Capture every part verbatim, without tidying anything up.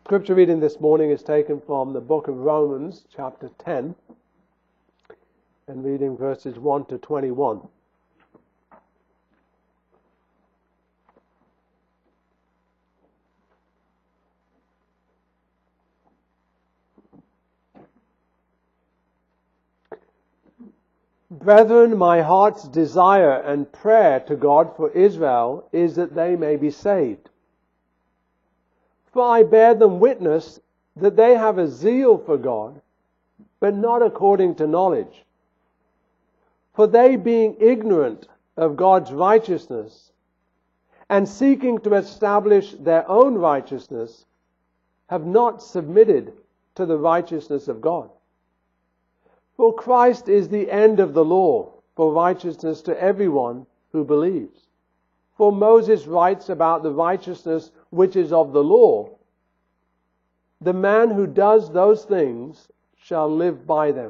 Scripture reading this morning is taken from the book of Romans, chapter ten, and reading verses one to twenty-one. Brethren, my heart's desire and prayer to God for Israel is that they may be saved. For I bear them witness that they have a zeal for God, but not according to knowledge. For they, being ignorant of God's righteousness, and seeking to establish their own righteousness, have not submitted to the righteousness of God. For Christ is the end of the law for righteousness to everyone who believes. For Moses writes about the righteousness which is of the law. The man who does those things shall live by them.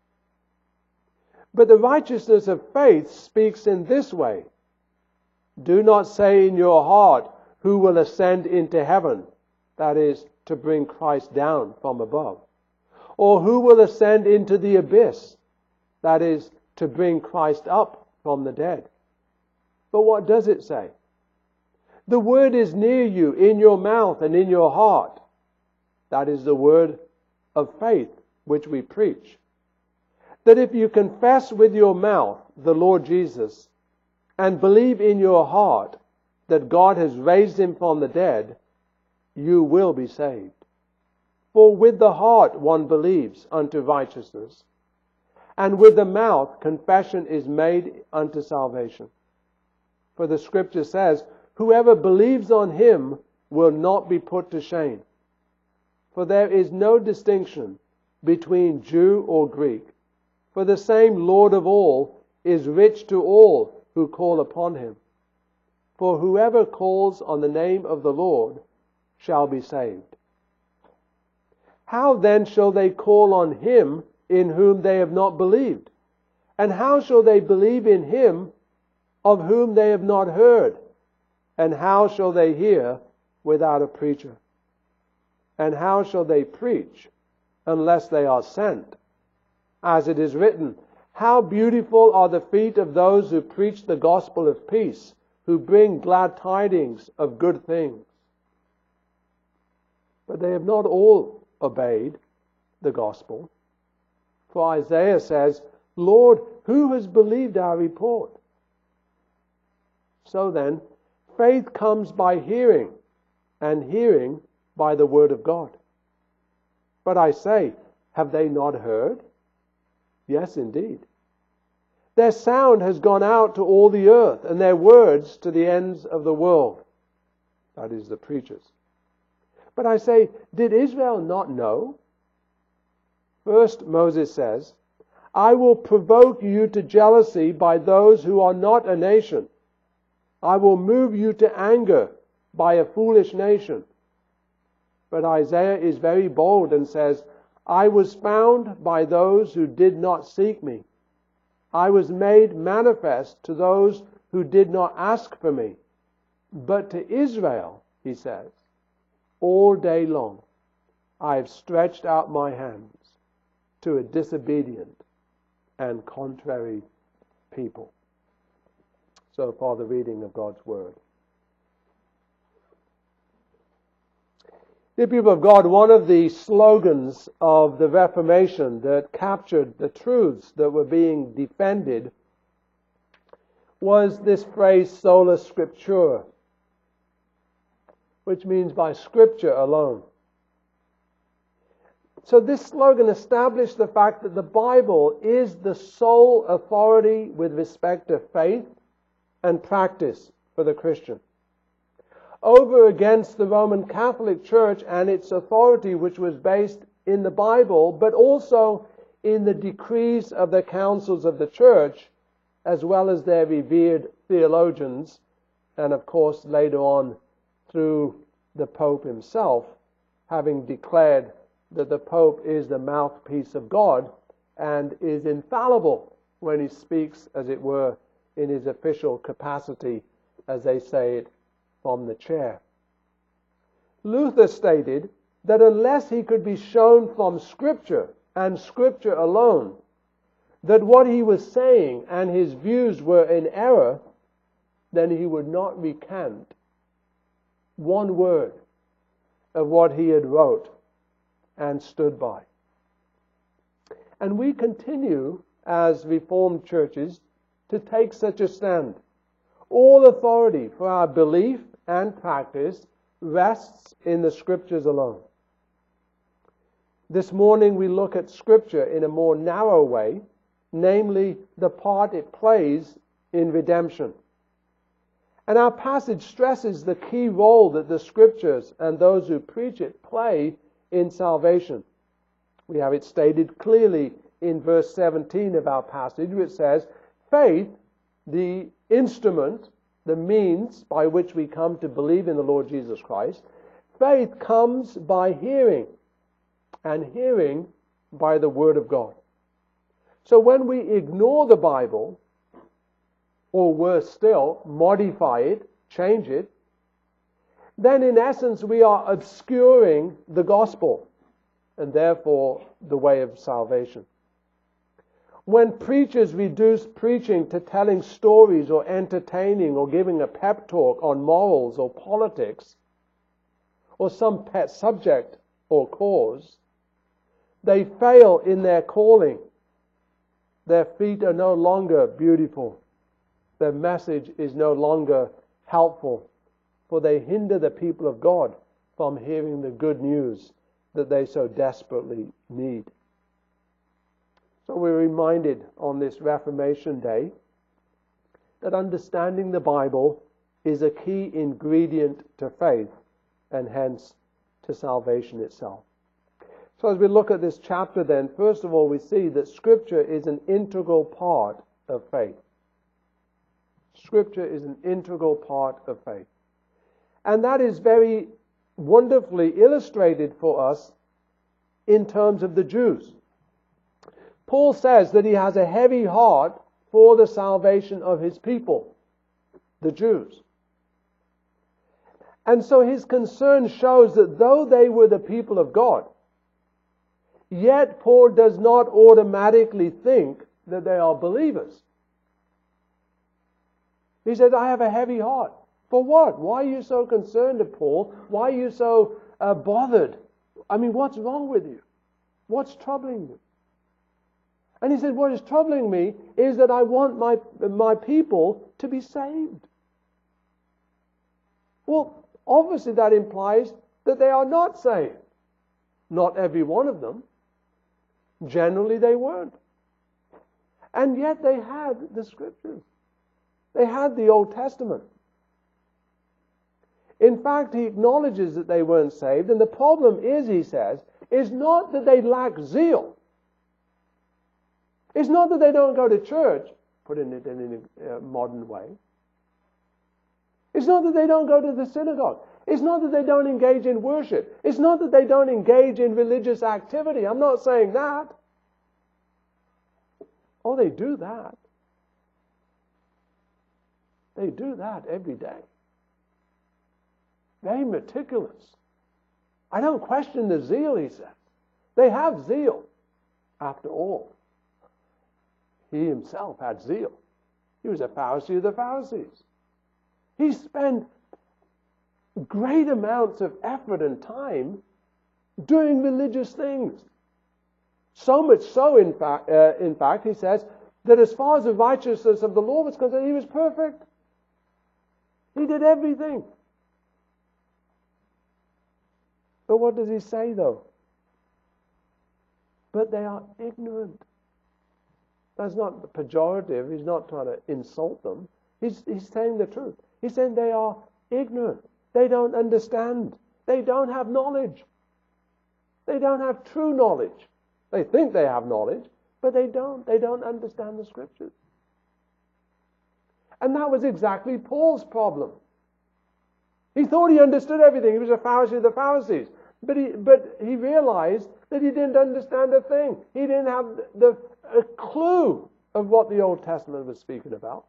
But the righteousness of faith speaks in this way. Do not say in your heart, who will ascend into heaven? That is, to bring Christ down from above. Or who will ascend into the abyss? That is, to bring Christ up from the dead. But what does it say? The word is near you, in your mouth and in your heart. That is the word of faith which we preach. That if you confess with your mouth the Lord Jesus, and believe in your heart that God has raised him from the dead, you will be saved. For with the heart one believes unto righteousness, and with the mouth confession is made unto salvation. For the Scripture says, whoever believes on him will not be put to shame. For there is no distinction between Jew or Greek, for the same Lord of all is rich to all who call upon him. For whoever calls on the name of the Lord shall be saved. How then shall they call on him in whom they have not believed? And how shall they believe in him of whom they have not heard? And how shall they hear without a preacher? And how shall they preach unless they are sent? As it is written, how beautiful are the feet of those who preach the gospel of peace, who bring glad tidings of good things. But they have not all obeyed the gospel. For Isaiah says, Lord, who has believed our report? So then, faith comes by hearing, and hearing by the word of God. But I say, have they not heard? Yes, indeed. Their sound has gone out to all the earth, and their words to the ends of the world. That is, the preachers. But I say, did Israel not know? First, Moses says, I will provoke you to jealousy by those who are not a nation. I will move you to anger by a foolish nation. But Isaiah is very bold and says, I was found by those who did not seek me. I was made manifest to those who did not ask for me. But to Israel, he says, all day long I have stretched out my hands to a disobedient and contrary people. So far the reading of God's Word. Dear people of God, one of the slogans of the Reformation that captured the truths that were being defended was this phrase, sola scriptura, which means by Scripture alone. So this slogan established the fact that the Bible is the sole authority with respect to faith and practice for the Christian, over against the Roman Catholic Church and its authority, which was based in the Bible, but also in the decrees of the councils of the church, as well as their revered theologians, and of course later on through the Pope himself, having declared that the Pope is the mouthpiece of God and is infallible when he speaks, as it were, in his official capacity, as they say it, from the chair. Luther stated that unless he could be shown from Scripture and Scripture alone that what he was saying and his views were in error, then he would not recant one word of what he had wrote and stood by. And we continue as Reformed churches to take such a stand. All authority for our belief and practice rests in the Scriptures alone. This morning we look at Scripture in a more narrow way, namely the part it plays in redemption. And our passage stresses the key role that the Scriptures and those who preach it play in salvation. We have it stated clearly in verse seventeen of our passage, which says, faith, the instrument, the means by which we come to believe in the Lord Jesus Christ, faith comes by hearing, and hearing by the Word of God. So when we ignore the Bible, or worse still, modify it, change it, then in essence we are obscuring the gospel and therefore the way of salvation. When preachers reduce preaching to telling stories or entertaining or giving a pep talk on morals or politics or some pet subject or cause, they fail in their calling. Their feet are no longer beautiful. Their message is no longer helpful, for they hinder the people of God from hearing the good news that they so desperately need. So we're reminded on this Reformation Day that understanding the Bible is a key ingredient to faith and hence to salvation itself. So as we look at this chapter then, first of all we see that Scripture is an integral part of faith. Scripture is an integral part of faith. And that is very wonderfully illustrated for us in terms of the Jews. Paul says that he has a heavy heart for the salvation of his people, the Jews. And so his concern shows that though they were the people of God, yet Paul does not automatically think that they are believers. He said, I have a heavy heart. For what? Why are you so concerned, Paul? Why are you so uh, bothered? I mean, what's wrong with you? What's troubling you? And he said, what is troubling me is that I want my, my people to be saved. Well, obviously that implies that they are not saved. Not every one of them. Generally they weren't. And yet they had the Scriptures. They had the Old Testament. In fact, he acknowledges that they weren't saved, and the problem is, he says, is not that they lack zeal. It's not that they don't go to church, put it in a modern way. It's not that they don't go to the synagogue. It's not that they don't engage in worship. It's not that they don't engage in religious activity. I'm not saying that. Oh, they do that. They do that every day. Very meticulous. I don't question the zeal, he says. They have zeal. After all, he himself had zeal. He was a Pharisee of the Pharisees. He spent great amounts of effort and time doing religious things. So much so, in fact, uh, in fact, he says, that as far as the righteousness of the law was concerned, he was perfect. He did everything. But what does he say, though? But they are ignorant. That's not pejorative. He's not trying to insult them. He's, he's saying the truth. He's saying they are ignorant. They don't understand. They don't have knowledge. They don't have true knowledge. They think they have knowledge, but they don't. They don't understand the Scriptures. And that was exactly Paul's problem. He thought he understood everything. He was a Pharisee of the Pharisees. But he, but he realized that he didn't understand a thing. He didn't have the, a clue of what the Old Testament was speaking about.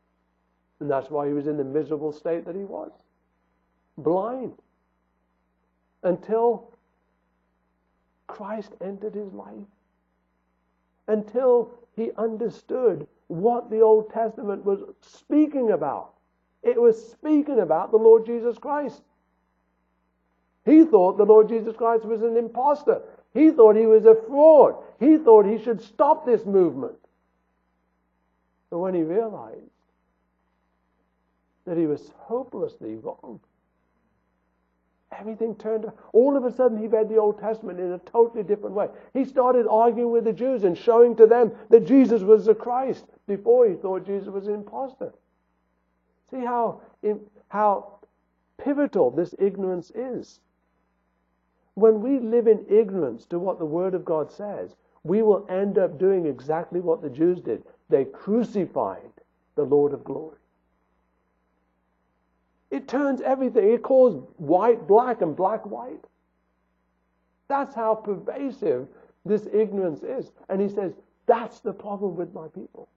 And that's why he was in the miserable state that he was. Blind. until Christ entered his life, until he understood what the Old Testament was speaking about. It was speaking about the Lord Jesus Christ. He thought the Lord Jesus Christ was an imposter. He thought he was a fraud. He thought he should stop this movement. But when he realized that he was hopelessly wrong, everything turned. All of a sudden he read the Old Testament in a totally different way. He started arguing with the Jews and showing to them that Jesus was the Christ. Before he thought Jesus was an imposter. See how, how pivotal this ignorance is. When we live in ignorance to what the Word of God says, we will end up doing exactly what the Jews did. They crucified the Lord of glory. It turns everything. It calls white black and black white. That's how pervasive this ignorance is. And he says, that's the problem with my people.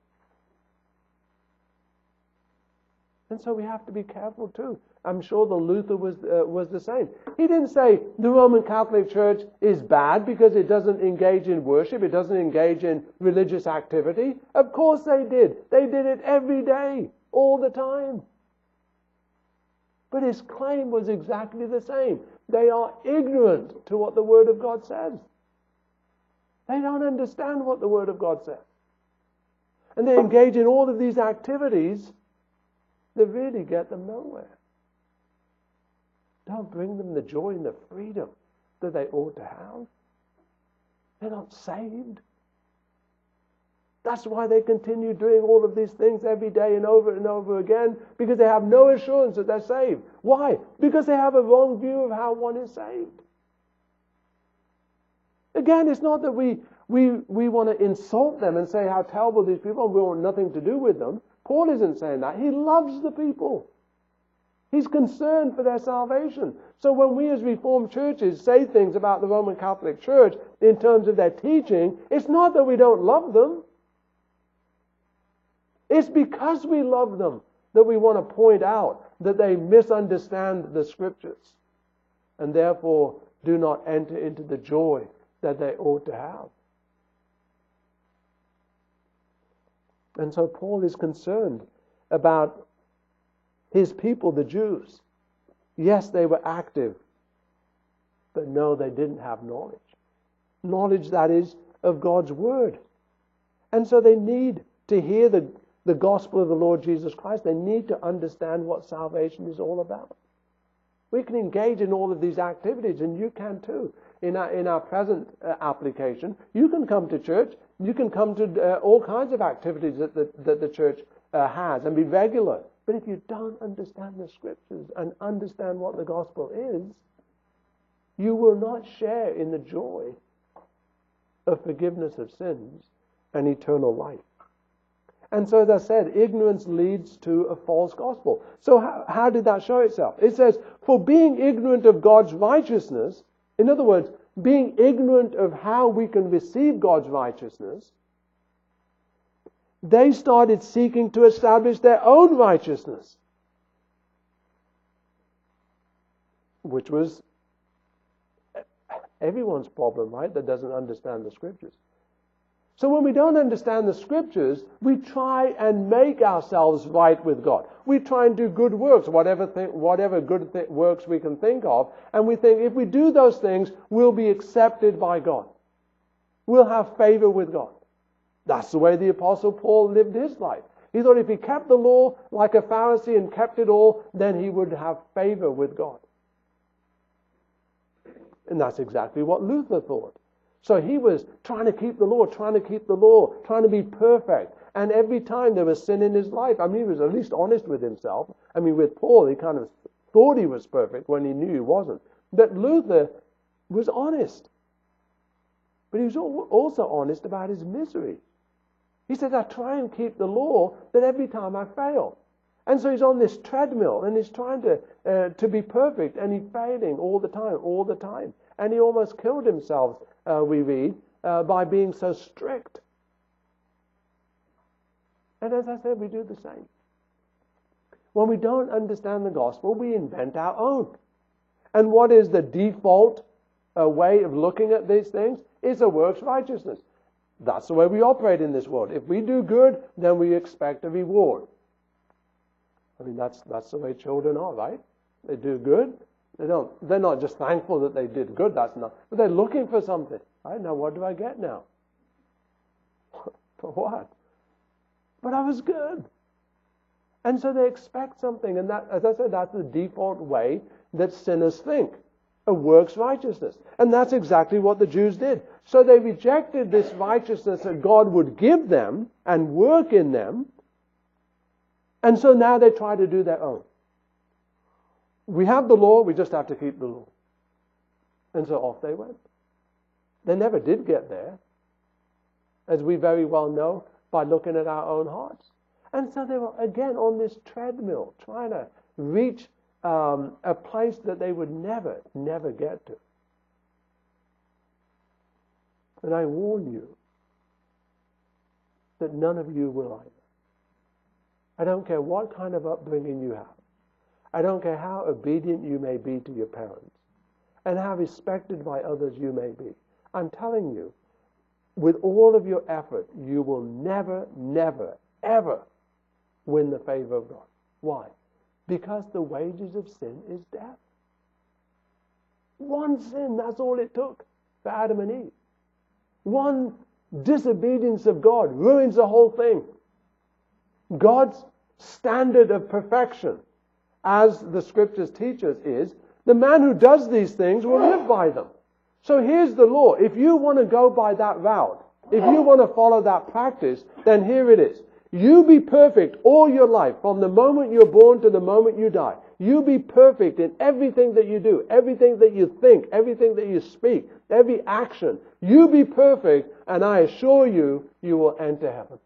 And so we have to be careful too. I'm sure the Luther was uh, was the same. He didn't say the Roman Catholic Church is bad because it doesn't engage in worship, it doesn't engage in religious activity. Of course they did. They did it every day, all the time. But his claim was exactly the same. They are ignorant to what the Word of God says. They don't understand what the Word of God says. And they engage in all of these activities that really get them nowhere. Don't bring them the joy and the freedom that they ought to have. They're not saved. That's why they continue doing all of these things every day and over and over again, because they have no assurance that they're saved. Why? Because they have a wrong view of how one is saved. Again, it's not that we, we, we want to insult them and say how terrible these people are, we want nothing to do with them. Paul isn't saying that. He loves the people. He's concerned for their salvation. So when we as Reformed churches say things about the Roman Catholic Church in terms of their teaching, it's not that we don't love them. It's because we love them that we want to point out that they misunderstand the Scriptures and therefore do not enter into the joy that they ought to have. And so Paul is concerned about his people, the Jews. Yes, they were active, but no, they didn't have knowledge. Knowledge, that is, of God's Word. And so they need to hear the, the gospel of the Lord Jesus Christ. They need to understand what salvation is all about. We can engage in all of these activities, and you can too. In our, in our present uh, application, you can come to church, you can come to uh, all kinds of activities that the, that the church uh, has and be regular. But if you don't understand the Scriptures and understand what the gospel is, you will not share in the joy of forgiveness of sins and eternal life. And so, as I said, ignorance leads to a false gospel. So how, how did that show itself? It says, for being ignorant of God's righteousness, in other words, being ignorant of how we can receive God's righteousness, they started seeking to establish their own righteousness, which was everyone's problem, right, that doesn't understand the Scriptures. So when we don't understand the Scriptures, we try and make ourselves right with God. We try and do good works, whatever th- whatever good th- works we can think of, and we think if we do those things, we'll be accepted by God. We'll have favor with God. That's the way the Apostle Paul lived his life. He thought if he kept the law like a Pharisee and kept it all, then he would have favor with God. And that's exactly what Luther thought. So he was trying to keep the law, trying to keep the law, trying to be perfect. And every time there was sin in his life, I mean, he was at least honest with himself. I mean, with Paul, he kind of thought he was perfect when he knew he wasn't. But Luther was honest. But he was also honest about his misery. He said, I try and keep the law, but every time I fail. And so he's on this treadmill, and he's trying to uh, to be perfect, and he's failing all the time, all the time. And he almost killed himself, uh, we read, uh, by being so strict. And as I said, we do the same. When we don't understand the gospel, we invent our own. And what is the default uh, way of looking at these things? It's a works righteousness. That's the way we operate in this world. If we do good, then we expect a reward. I mean, that's that's the way children are, right? They do good. They don't. They're not just thankful that they did good. That's not. But they're looking for something. Right now, what do I get now? For what? But I was good. And so they expect something. And that, as I said, that's the default way that sinners think. A works righteousness. And that's exactly what the Jews did. So they rejected this righteousness that God would give them and work in them. And so now they try to do their own. We have the law, we just have to keep the law. And so off they went. They never did get there, as we very well know by looking at our own hearts. And so they were again on this treadmill, trying to reach um, a place that they would never, never get to. And I warn you that none of you will either. I don't care what kind of upbringing you have. I don't care how obedient you may be to your parents and how respected by others you may be. I'm telling you, with all of your effort, you will never, never, ever win the favor of God. Why? Because the wages of sin is death. One sin, that's all it took for Adam and Eve. One disobedience of God ruins the whole thing. God's standard of perfection, as the scriptures teach us, is the man who does these things will live by them. So here's the law. If you want to go by that route, if you want to follow that practice, then here it is. You be perfect all your life, from the moment you're born to the moment you die. You be perfect in everything that you do, everything that you think, everything that you speak, every action. You be perfect, and I assure you, you will enter heaven.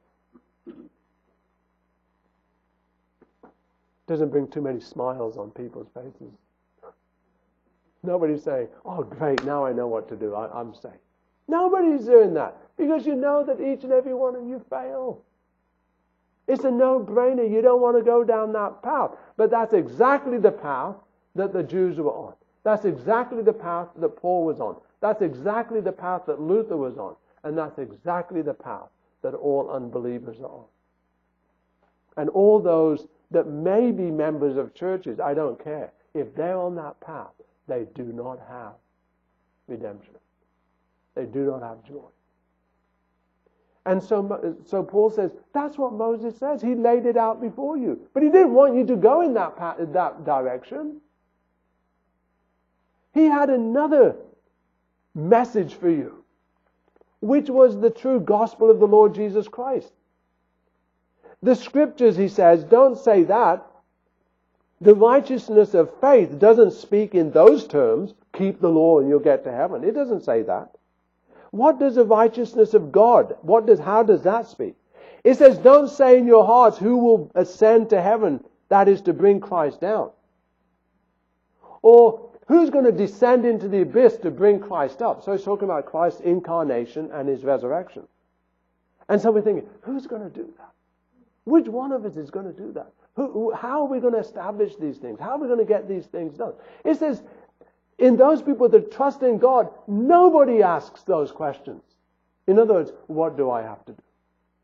Doesn't bring too many smiles on people's faces. Nobody's saying, oh great, now I know what to do, I, I'm safe. Nobody's doing that, because you know that each and every one of you fail. It's a no-brainer. You don't want to go down that path. But that's exactly the path that the Jews were on. That's exactly the path that Paul was on. That's exactly the path that Luther was on. And that's exactly the path that all unbelievers are on. And all those that may be members of churches, I don't care. If they're on that path, they do not have redemption. They do not have joy. And so, so Paul says, that's what Moses says. He laid it out before you. But he didn't want you to go in that, path, that direction. He had another message for you, which was the true gospel of the Lord Jesus Christ. The scriptures, he says, don't say that. The righteousness of faith doesn't speak in those terms, keep the law and you'll get to heaven. It doesn't say that. What does the righteousness of God, what does, how does that speak? It says, don't say in your hearts, who will ascend to heaven, that is to bring Christ down. Or, who's going to descend into the abyss to bring Christ up? So he's talking about Christ's incarnation and his resurrection. And so we're thinking, who's going to do that? Which one of us is going to do that? Who, who, how are we going to establish these things? How are we going to get these things done? It says, in those people that trust in God, nobody asks those questions. In other words, what do I have to do?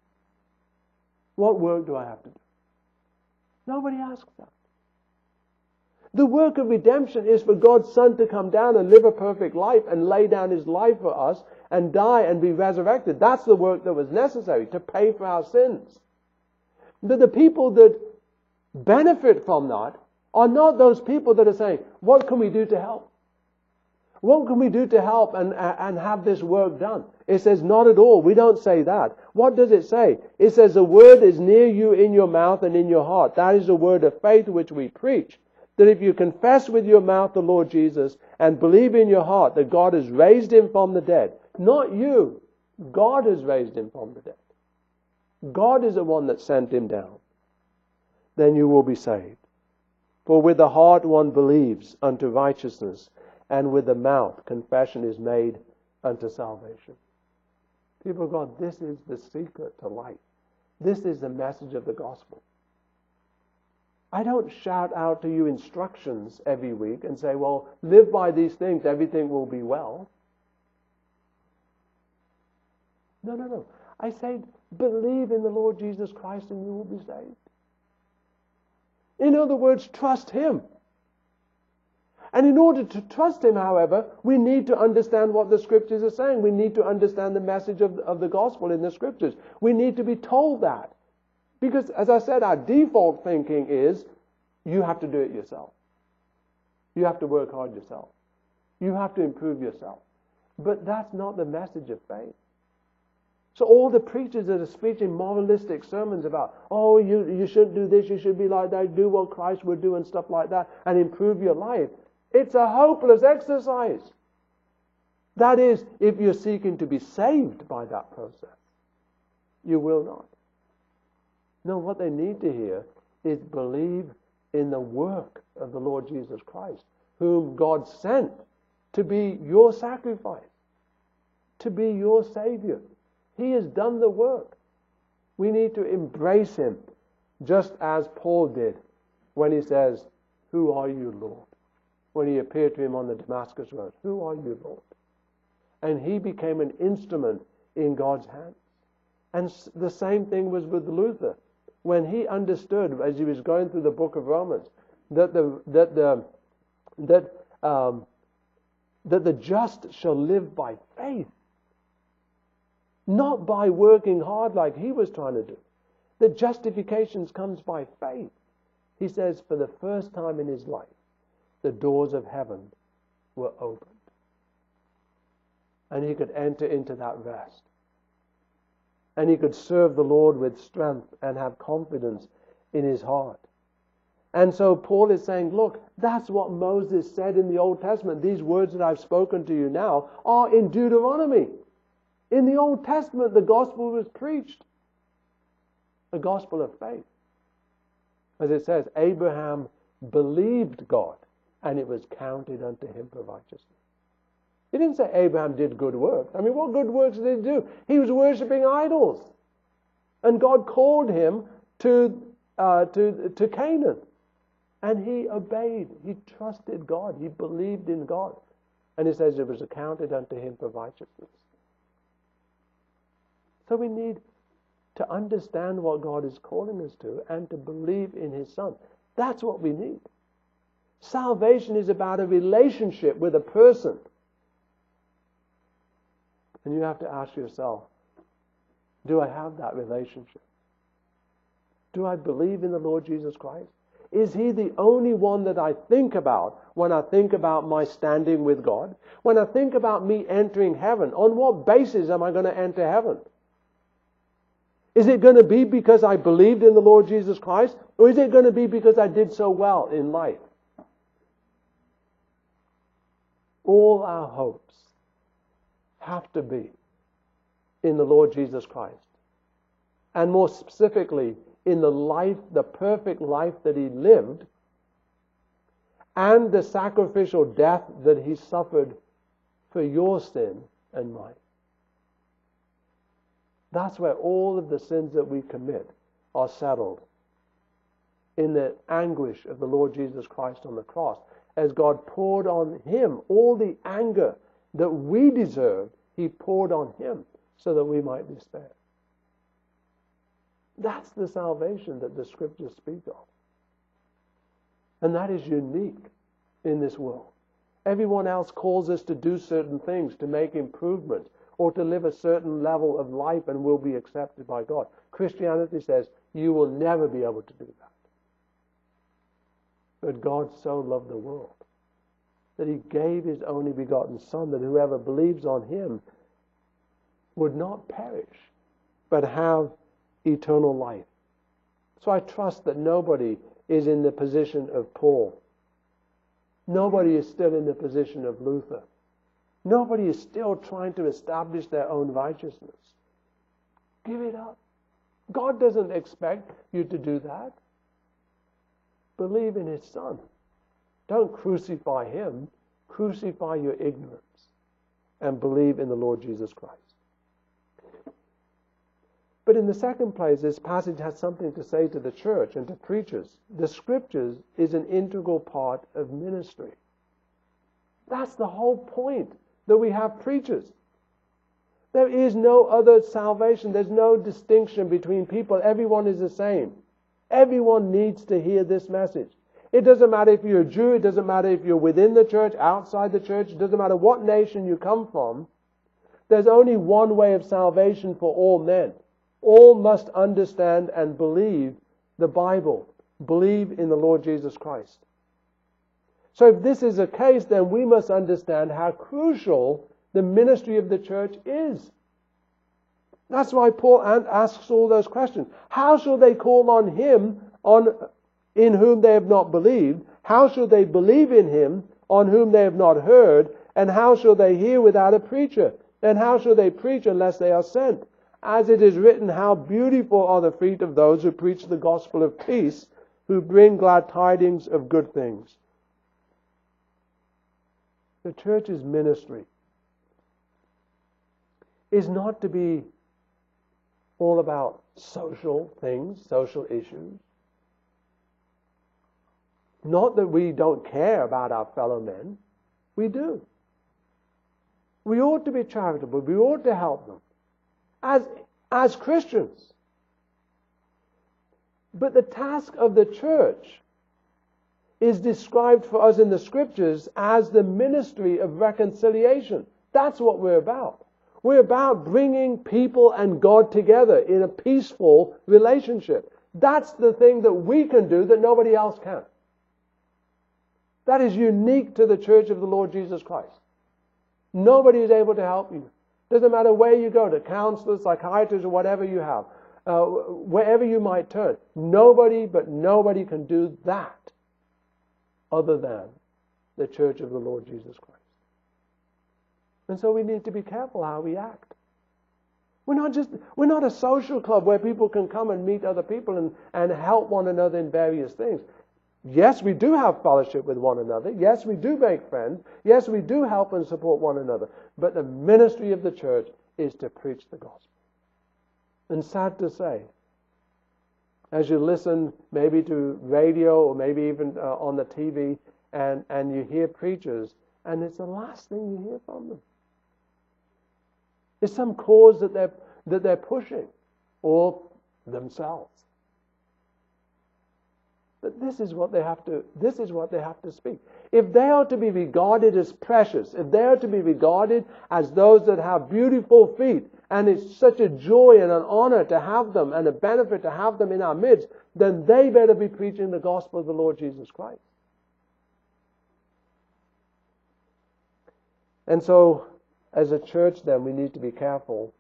What work do I have to do? Nobody asks that. The work of redemption is for God's Son to come down and live a perfect life and lay down his life for us and die and be resurrected. That's the work that was necessary to pay for our sins. But the people that benefit from that are not those people that are saying, what can we do to help? What can we do to help and, and have this work done? It says, not at all. We don't say that. What does it say? It says, the word is near you in your mouth and in your heart. That is the word of faith which we preach. That if you confess with your mouth the Lord Jesus and believe in your heart that God has raised him from the dead, not you, God has raised him from the dead. God is the one that sent him down. Then you will be saved. For with the heart one believes unto righteousness, and with the mouth confession is made unto salvation. People of God, this is the secret to life. This is the message of the gospel. I don't shout out to you instructions every week and say, well, live by these things, everything will be well. No, no, no. I say, believe in the Lord Jesus Christ and you will be saved. In other words, trust Him. And in order to trust Him, however, we need to understand what the Scriptures are saying. We need to understand the message of, of the gospel in the Scriptures. We need to be told that. Because, as I said, our default thinking is, you have to do it yourself. You have to work hard yourself. You have to improve yourself. But that's not the message of faith. So all the preachers that are preaching moralistic sermons about, oh, you, you shouldn't do this, you should be like that, do what Christ would do and stuff like that, and improve your life. It's a hopeless exercise. That is, if you're seeking to be saved by that process. You will not. No, what they need to hear is believe in the work of the Lord Jesus Christ, whom God sent to be your sacrifice, to be your Savior. He has done the work. We need to embrace Him, just as Paul did when he says, who are you, Lord? When he appeared to him on the Damascus road. Who are you, Lord? And he became an instrument in God's hands. And the same thing was with Luther. When he understood, as he was going through the book of Romans, that the that the that um, that the just shall live by faith, not by working hard like he was trying to do. The justification comes by faith. He says, for the first time in his life, the doors of heaven were opened. And he could enter into that rest. And he could serve the Lord with strength and have confidence in his heart. And so Paul is saying, look, that's what Moses said in the Old Testament. These words that I've spoken to you now are in Deuteronomy. In the Old Testament, the gospel was preached. The gospel of faith. As it says, Abraham believed God, and it was counted unto him for righteousness. He didn't say Abraham did good works. I mean, what good works did he do? He was worshipping idols. And God called him to, uh, to, to Canaan. And he obeyed. He trusted God. He believed in God. And it says it was accounted unto him for righteousness. So we need to understand what God is calling us to and to believe in His Son. That's what we need. Salvation is about a relationship with a person. And you have to ask yourself, do I have that relationship? Do I believe in the Lord Jesus Christ? Is He the only one that I think about when I think about my standing with God? When I think about me entering heaven, on what basis am I going to enter heaven? Is it going to be because I believed in the Lord Jesus Christ? Or is it going to be because I did so well in life? All our hopes have to be in the Lord Jesus Christ. And more specifically, in the life, the perfect life that He lived, and the sacrificial death that He suffered for your sin and mine. That's where all of the sins that we commit are settled. In the anguish of the Lord Jesus Christ on the cross. As God poured on Him all the anger that we deserved, He poured on Him so that we might be spared. That's the salvation that the Scriptures speak of. And that is unique in this world. Everyone else calls us to do certain things, to make improvements, or to live a certain level of life and will be accepted by God. Christianity says you will never be able to do that. But God so loved the world that He gave His only begotten Son, that whoever believes on Him would not perish, but have eternal life. So I trust that nobody is in the position of Paul. Nobody is still in the position of Luther. Nobody is still trying to establish their own righteousness. Give it up. God doesn't expect you to do that. Believe in His Son. Don't crucify Him. Crucify your ignorance. And believe in the Lord Jesus Christ. But in the second place, this passage has something to say to the church and to preachers. The Scriptures is an integral part of ministry. That's the whole point, that we have preachers. There is no other salvation. There's no distinction between people. Everyone is the same. Everyone needs to hear this message. It doesn't matter if you're a Jew. It doesn't matter if you're within the church, outside the church. It doesn't matter what nation you come from. There's only one way of salvation for all men. All must understand and believe the Bible. Believe in the Lord Jesus Christ. So if this is the case, then we must understand how crucial the ministry of the church is. That's why Paul asks all those questions. How shall they call on him on in whom they have not believed? How shall they believe in him on whom they have not heard? And how shall they hear without a preacher? And how shall they preach unless they are sent? As it is written, how beautiful are the feet of those who preach the gospel of peace, who bring glad tidings of good things. The church's ministry is not to be all about social things, social issues. Not that we don't care about our fellow men. We do. We ought to be charitable. We ought to help them as, as Christians. But the task of the church is described for us in the Scriptures as the ministry of reconciliation. That's what we're about. We're about bringing people and God together in a peaceful relationship. That's the thing that we can do that nobody else can. That is unique to the church of the Lord Jesus Christ. Nobody is able to help you. Doesn't matter where you go, to counselors, psychiatrists, or whatever you have, uh, wherever you might turn. Nobody but nobody can do that other than the church of the Lord Jesus Christ. And so we need to be careful how we act. We're not just, we're not a social club where people can come and meet other people and, and help one another in various things. Yes, we do have fellowship with one another. Yes, we do make friends. Yes, we do help and support one another. But the ministry of the church is to preach the gospel. And sad to say, as you listen maybe to radio or maybe even uh, on the T V and, and you hear preachers, and it's the last thing you hear from them. It's some cause that they're, that they're pushing, or themselves. But this is what they have to, this is what they have to speak. If they are to be regarded as precious, if they are to be regarded as those that have beautiful feet, and it's such a joy and an honor to have them and a benefit to have them in our midst, then they better be preaching the gospel of the Lord Jesus Christ. And so, as a church then, we need to be careful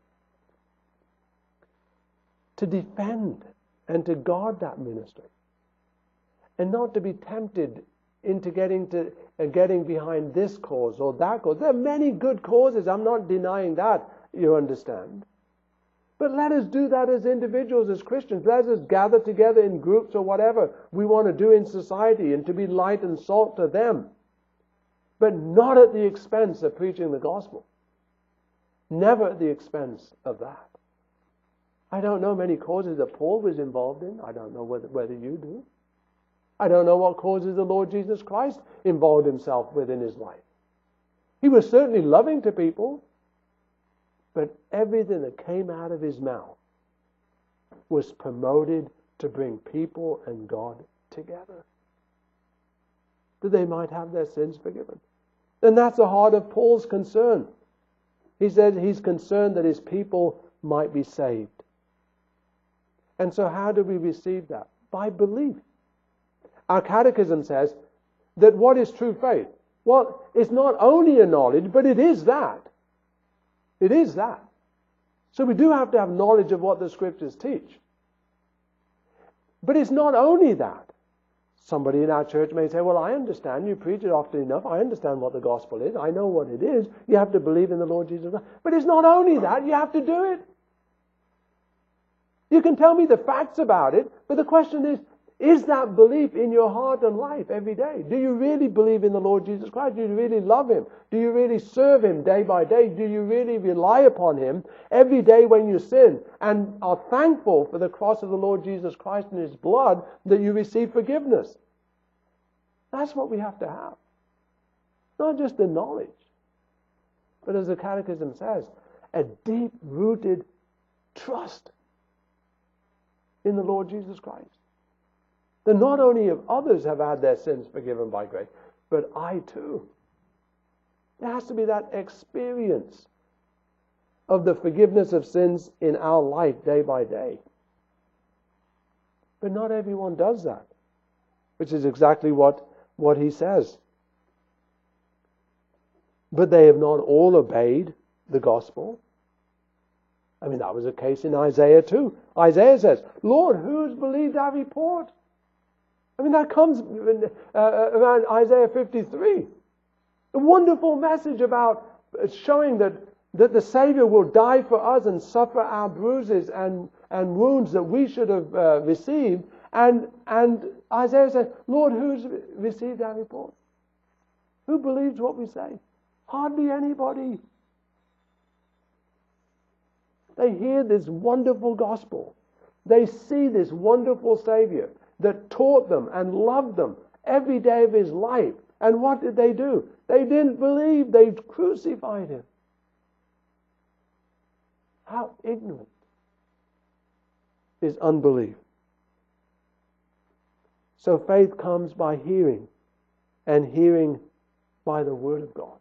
to defend and to guard that ministry. And not to be tempted into getting to uh, getting behind this cause or that cause. There are many good causes. I'm not denying that, you understand. But let us do that as individuals, as Christians. Let us gather together in groups or whatever we want to do in society and to be light and salt to them. But not at the expense of preaching the gospel. Never at the expense of that. I don't know many causes that Paul was involved in. I don't know whether, whether you do. I don't know what causes the Lord Jesus Christ involved himself with in his life. He was certainly loving to people, but everything that came out of his mouth was promoted to bring people and God together, that they might have their sins forgiven. And that's the heart of Paul's concern. He said he's concerned that his people might be saved. And so how do we receive that? By belief. Our catechism says that what is true faith? Well, it's not only a knowledge, but it is that. It is that. So we do have to have knowledge of what the Scriptures teach. But it's not only that. Somebody in our church may say, well, I understand. You preach it often enough. I understand what the gospel is. I know what it is. You have to believe in the Lord Jesus Christ. But it's not only that. You have to do it. You can tell me the facts about it, but the question is, Is that belief in your heart and life every day? Do you really believe in the Lord Jesus Christ? Do you really love Him? Do you really serve Him day by day? Do you really rely upon Him every day when you sin and are thankful for the cross of the Lord Jesus Christ and His blood that you receive forgiveness? That's what we have to have. Not just the knowledge, but as the Catechism says, a deep-rooted trust in the Lord Jesus Christ. That not only have others have had their sins forgiven by grace, but I too. There has to be that experience of the forgiveness of sins in our life day by day. But not everyone does that, which is exactly what, what he says. But they have not all obeyed the gospel. I mean, that was the case in Isaiah too. Isaiah says, Lord, who's believed our report? I mean, that comes uh, around Isaiah fifty-three. A wonderful message about showing that, that the Savior will die for us and suffer our bruises and, and wounds that we should have uh, received. And, and Isaiah says, Lord, who's received our report? Who believes what we say? Hardly anybody. They hear this wonderful gospel. They see this wonderful Savior that taught them and loved them every day of His life. And what did they do? They didn't believe. They crucified Him. How ignorant is unbelief. So faith comes by hearing, and hearing by the Word of God.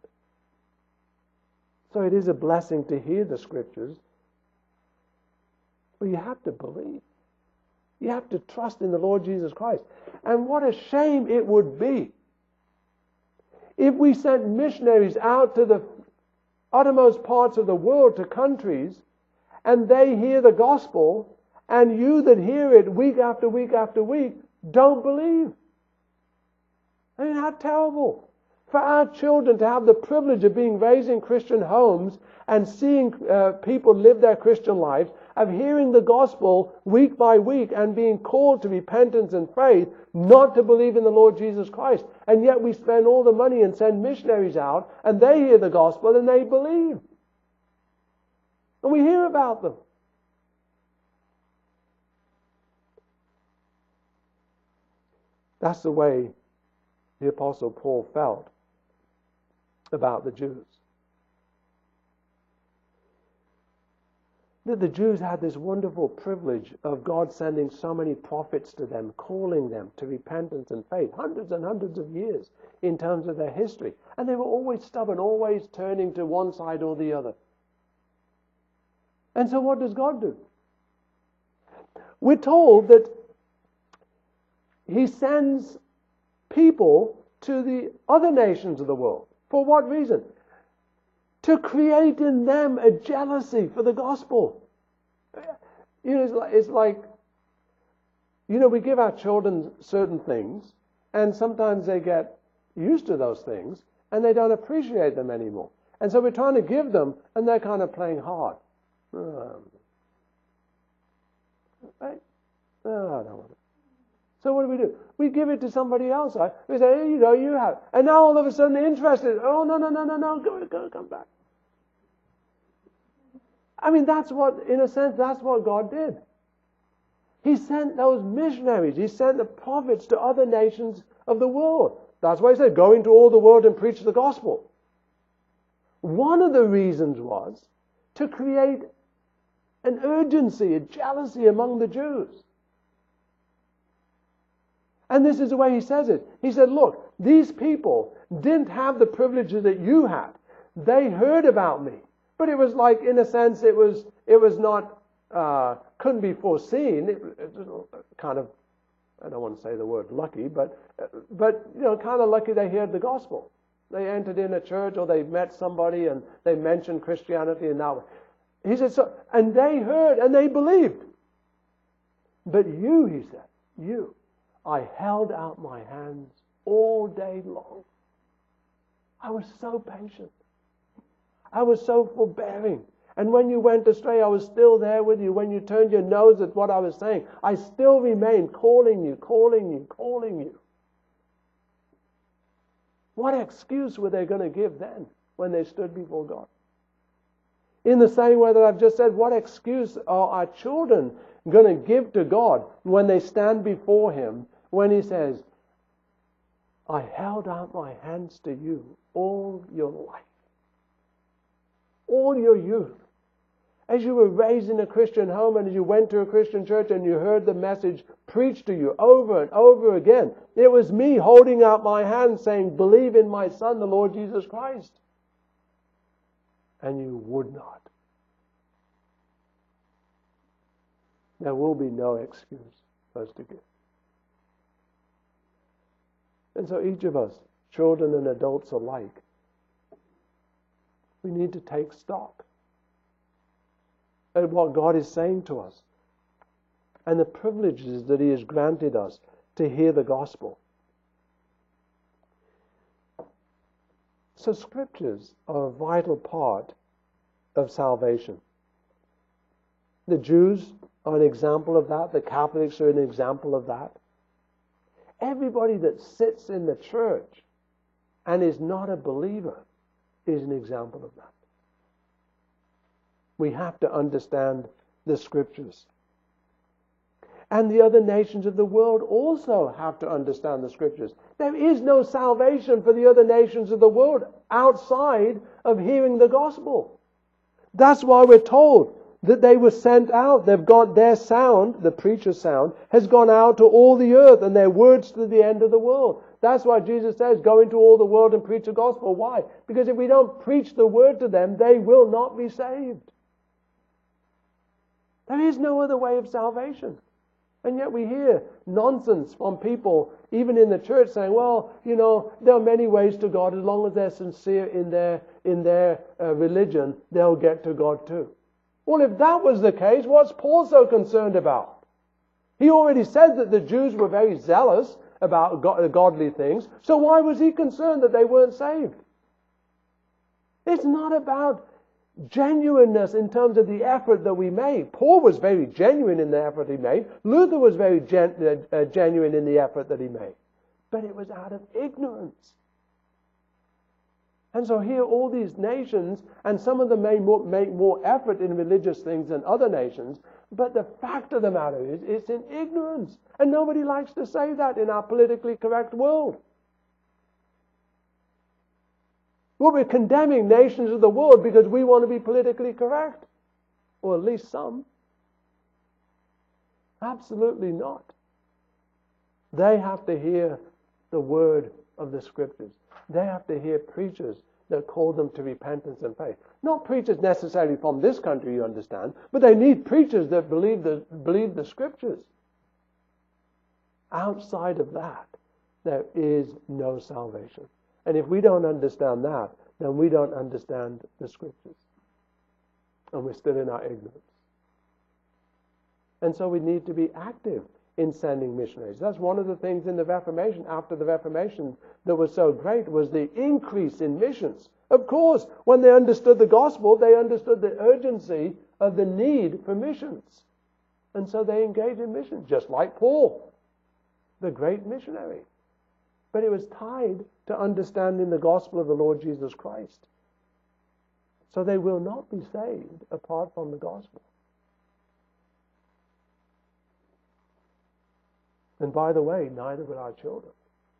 So it is a blessing to hear the Scriptures, but you have to believe. You have to trust in the Lord Jesus Christ. And what a shame it would be if we sent missionaries out to the uttermost parts of the world, to countries, and they hear the gospel, and you that hear it week after week after week don't believe. I mean, how terrible. For our children to have the privilege of being raised in Christian homes and seeing uh, people live their Christian lives, of hearing the gospel week by week and being called to repentance and faith, not to believe in the Lord Jesus Christ. And yet we spend all the money and send missionaries out, and they hear the gospel and they believe. And we hear about them. That's the way the Apostle Paul felt about the Jews. That the Jews had this wonderful privilege of God sending so many prophets to them, calling them to repentance and faith, hundreds and hundreds of years in terms of their history. And they were always stubborn, always turning to one side or the other. And so what does God do? We're told that He sends people to the other nations of the world. For what reason? To create in them a jealousy for the gospel. You know, it's like, it's like, you know, we give our children certain things, and sometimes they get used to those things, and they don't appreciate them anymore. And so we're trying to give them, and they're kind of playing hard. Um, right? Oh, I don't want it. So what do we do? We give it to somebody else. Right? We say, hey, you know, you have. And now all of a sudden they're interested. Oh, no, no, no, no, no, go, go, come back. I mean, that's what, in a sense, that's what God did. He sent those missionaries. He sent the prophets to other nations of the world. That's why He said, go into all the world and preach the gospel. One of the reasons was to create an urgency, a jealousy among the Jews. And this is the way He says it. He said, look, these people didn't have the privileges that you had. They heard about me. But it was like, in a sense, it was it was not, uh, couldn't be foreseen. It, it was kind of, I don't want to say the word lucky, but, but you know, kind of lucky they heard the gospel. They entered in a church or they met somebody and they mentioned Christianity and now. He said, so, and they heard and they believed. But you, he said, you, I held out my hands all day long. I was so patient. I was so forbearing. And when you went astray, I was still there with you. When you turned your nose at what I was saying, I still remained calling you, calling you, calling you. What excuse were they going to give then when they stood before God? In the same way that I've just said, what excuse are our children going to give to God when they stand before Him, when He says, I held out my hands to you all your life, all your youth. As you were raised in a Christian home and as you went to a Christian church and you heard the message preached to you over and over again, it was me holding out my hand saying, believe in my Son, the Lord Jesus Christ. And you would not. There will be no excuse for us to give. And so each of us, children and adults alike, we need to take stock at what God is saying to us and the privileges that He has granted us to hear the gospel. So scriptures are a vital part of salvation. The Jews are an example of that. The Catholics are an example of that. Everybody that sits in the church and is not a believer is an example of that. We have to understand the scriptures. And the other nations of the world also have to understand the scriptures. There is no salvation for the other nations of the world outside of hearing the gospel. That's why we're told that they were sent out. They've got their sound, the preacher's sound, has gone out to all the earth and their words to the end of the world. That's why Jesus says, go into all the world and preach the gospel. Why? Because if we don't preach the word to them, they will not be saved. There is no other way of salvation. And yet we hear nonsense from people, even in the church, saying, well, you know, there are many ways to God. As long as they're sincere in their, in their uh, religion, they'll get to God too. Well, if that was the case, what's Paul so concerned about? He already said that the Jews were very zealous about godly things. So why was he concerned that they weren't saved? It's not about genuineness in terms of the effort that we made. Paul was very genuine in the effort he made. Luther was very gen- uh, genuine in the effort that he made. But it was out of ignorance. And so here all these nations, and some of them may more, make more effort in religious things than other nations, but the fact of the matter is, it's in ignorance. And nobody likes to say that in our politically correct world. Well, we're condemning nations of the world because we want to be politically correct. Or at least some. Absolutely not. They have to hear the word of the scriptures. They have to hear preachers that call them to repentance and faith. Not preachers necessarily from this country, you understand, but they need preachers that believe the, believe the scriptures. Outside of that, there is no salvation. And if we don't understand that, then we don't understand the scriptures. And we're still in our ignorance. And so we need to be active in sending missionaries. That's one of the things in the Reformation, after the Reformation, that was so great, was the increase in missions. Of course, when they understood the gospel, they understood the urgency of the need for missions. And so they engaged in missions, just like Paul, the great missionary. But it was tied to understanding the gospel of the Lord Jesus Christ. So they will not be saved apart from the gospel. And by the way, neither will our children.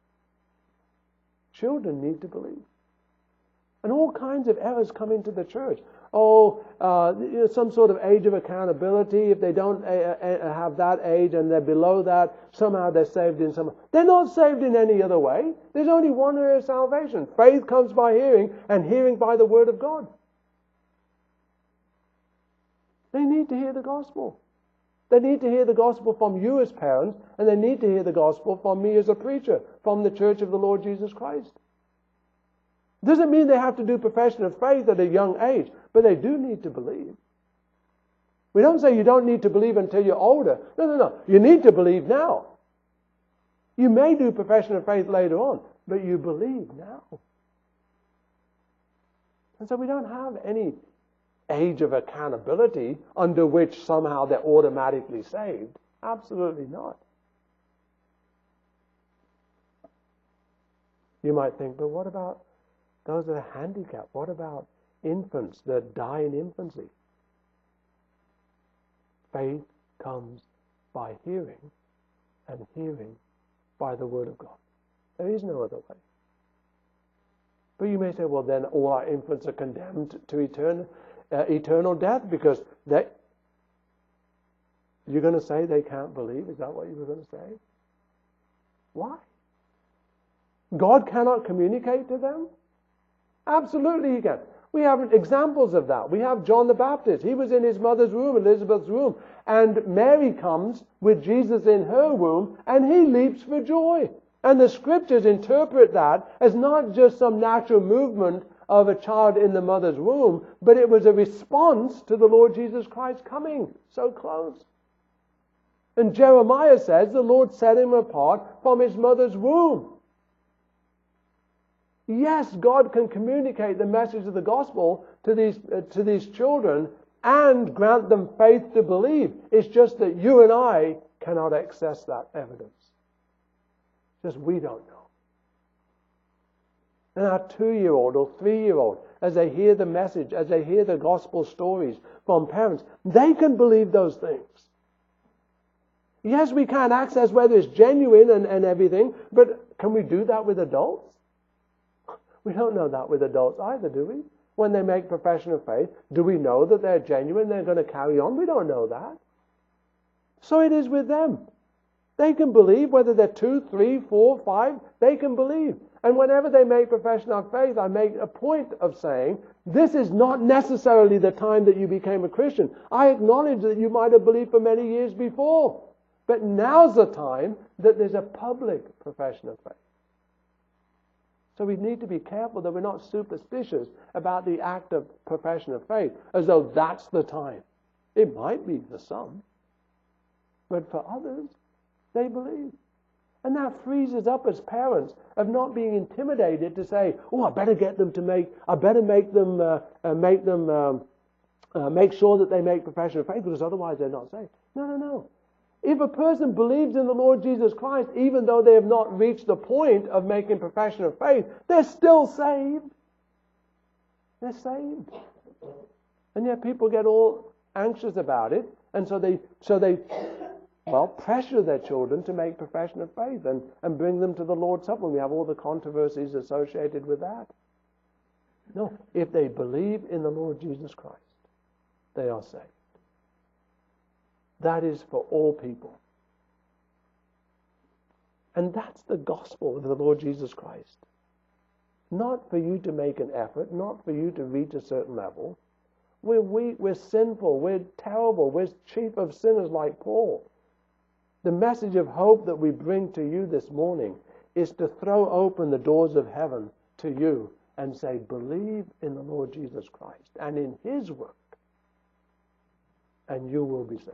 Children need to believe. And all kinds of errors come into the church. Oh, uh, some sort of age of accountability. If they don't uh, uh, have that age and they're below that, somehow they're saved in some... They're not saved in any other way. There's only one way of salvation. Faith comes by hearing, and hearing by the word of God. They need to hear the gospel. They need to hear the gospel from you as parents, and they need to hear the gospel from me as a preacher, from the church of the Lord Jesus Christ. Doesn't mean they have to do profession of faith at a young age, but they do need to believe. We don't say you don't need to believe until you're older. No, no, no. You need to believe now. You may do profession of faith later on, but you believe now. And so we don't have any age of accountability under which somehow they're automatically saved. Absolutely not. You might think, but what about those that are handicapped? What about infants that die in infancy? Faith comes by hearing, and hearing by the Word of God. There is no other way. But you may say, well, then all our infants are condemned to eternal, uh, eternal death because they... You're going to say they can't believe? Is that what you were going to say? Why? God cannot communicate to them? Absolutely He can. We have examples of that. We have John the Baptist. He was in his mother's womb, Elizabeth's womb, and Mary comes with Jesus in her womb, and he leaps for joy. And the Scriptures interpret that as not just some natural movement of a child in the mother's womb, but it was a response to the Lord Jesus Christ coming so close. And Jeremiah says the Lord set him apart from his mother's womb. Yes, God can communicate the message of the gospel to these uh, to these children and grant them faith to believe. It's just that you and I cannot access that evidence. Just we don't know. And our two-year-old or three-year-old, as they hear the message, as they hear the gospel stories from parents, they can believe those things. Yes, we can't access whether it's genuine and, and everything, but can we do that with adults? We don't know that with adults either, do we? When they make profession of faith, do we know that they're genuine, they're going to carry on? We don't know that. So it is with them. They can believe, whether they're two, three, four, five, they can believe. And whenever they make profession of faith, I make a point of saying, this is not necessarily the time that you became a Christian. I acknowledge that you might have believed for many years before. But now's the time that there's a public profession of faith. So we need to be careful that we're not superstitious about the act of profession of faith, as though that's the time. It might be for some, but for others, they believe. And that frees us up as parents of not being intimidated to say, oh, I better get them to make, I better make them, uh, uh, make them, um, uh, make sure that they make profession of faith, because otherwise they're not saved. No, no, no. If a person believes in the Lord Jesus Christ, even though they have not reached the point of making profession of faith, they're still saved. They're saved. And yet people get all anxious about it, and so they, so they, well, pressure their children to make profession of faith and, and bring them to the Lord's Supper. We have all the controversies associated with that. No, if they believe in the Lord Jesus Christ, they are saved. That is for all people. And that's the gospel of the Lord Jesus Christ. Not for you to make an effort, not for you to reach a certain level. We're weak, we're sinful, we're terrible, we're chief of sinners like Paul. The message of hope that we bring to you this morning is to throw open the doors of heaven to you and say, believe in the Lord Jesus Christ and in His work, and you will be saved.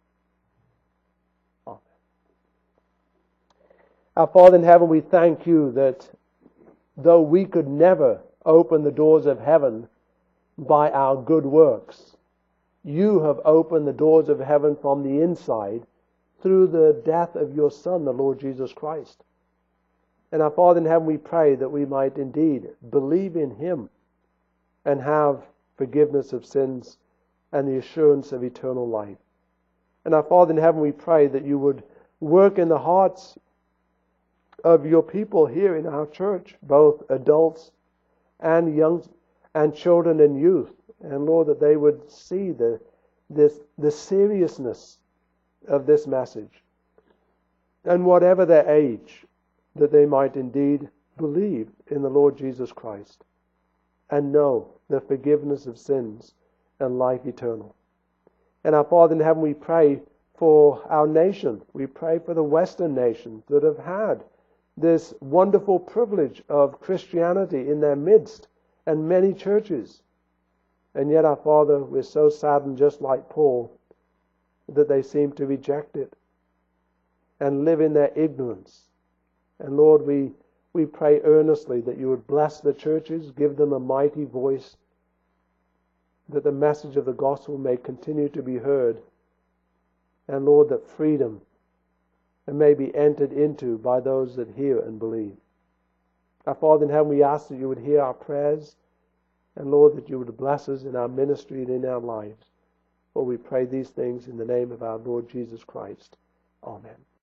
Our Father in heaven, we thank you that though we could never open the doors of heaven by our good works, you have opened the doors of heaven from the inside through the death of your Son, the Lord Jesus Christ. And our Father in heaven, we pray that we might indeed believe in Him and have forgiveness of sins and the assurance of eternal life. And our Father in heaven, we pray that you would work in the hearts of your people here in our church, both adults and young and children and youth. And Lord, that they would see the this the seriousness of this message. And whatever their age, that they might indeed believe in the Lord Jesus Christ and know the forgiveness of sins and life eternal. And our Father in heaven, we pray for our nation. We pray for the Western nations that have had this wonderful privilege of Christianity in their midst and many churches. And yet, our Father, we're so saddened, just like Paul, that they seem to reject it and live in their ignorance. And Lord, we, we pray earnestly that you would bless the churches, give them a mighty voice, that the message of the gospel may continue to be heard. And Lord, that freedom may be entered into by those that hear and believe. Our Father in heaven, we ask that you would hear our prayers, and Lord, that you would bless us in our ministry and in our lives. For we pray these things in the name of our Lord Jesus Christ. Amen.